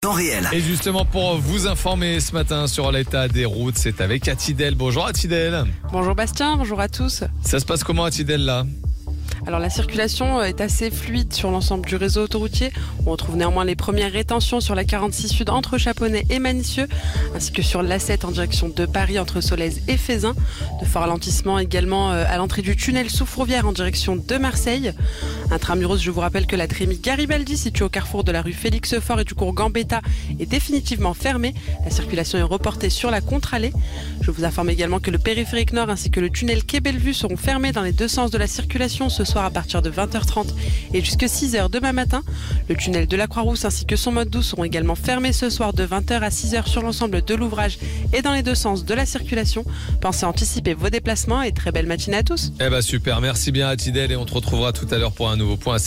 temps réel. Et justement, pour vous informer ce matin sur l'état des routes, c'est avec Atidel. Bonjour Atidel. Bonjour Bastien, bonjour à tous. Ça se passe comment Atidel là ? Alors la circulation est assez fluide sur l'ensemble du réseau autoroutier. On retrouve néanmoins les premières rétentions sur la 46 Sud entre Chaponnay et Manicieux, ainsi que sur l'A7 en direction de Paris entre Solèze et Fézin. De forts ralentissements également à l'entrée du tunnel sous Fourvière en direction de Marseille. Intramuros, je vous rappelle que la trémie Garibaldi, située au carrefour de la rue Félix-Faure et du cours Gambetta, est définitivement fermée. La circulation est reportée sur la contre-allée. Je vous informe également que le périphérique nord ainsi que le tunnel Quai Bellevue seront fermés dans les deux sens de la circulation ce soir à partir de 20h30 et jusqu'à 6h demain matin. Le tunnel de la Croix-Rousse ainsi que son mode doux seront également fermés ce soir de 20h à 6h sur l'ensemble de l'ouvrage et dans les deux sens de la circulation. Pensez à anticiper vos déplacements et très belle matinée à tous. Super, merci bien Atidel et on te retrouvera tout à l'heure pour un nouveau point.